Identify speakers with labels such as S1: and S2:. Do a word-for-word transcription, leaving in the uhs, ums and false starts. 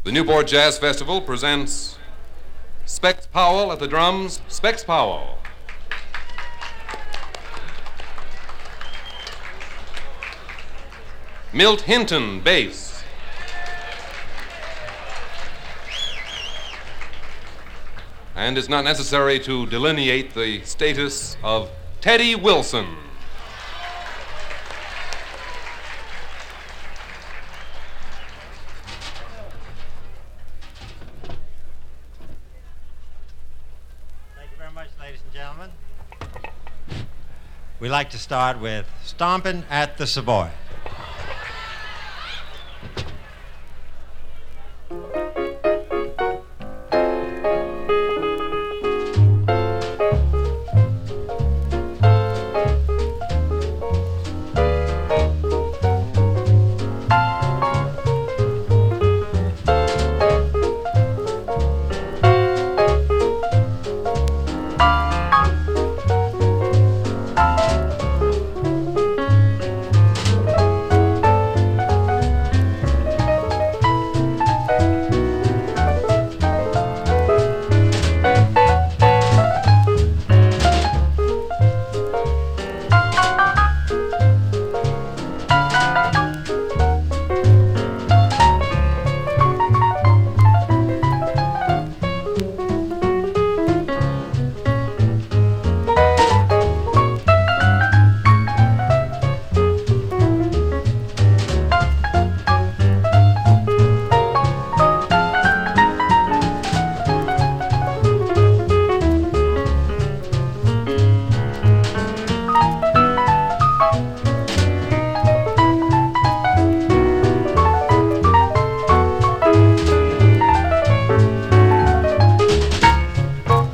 S1: The Newport Jazz Festival presents Specs Powell at the drums, Specs Powell. Milt Hinton, bass. And it's not necessary to delineate the status of Teddy Wilson.
S2: Thank you very much, ladies and gentlemen. We like to start with Stompin' at the Savoy.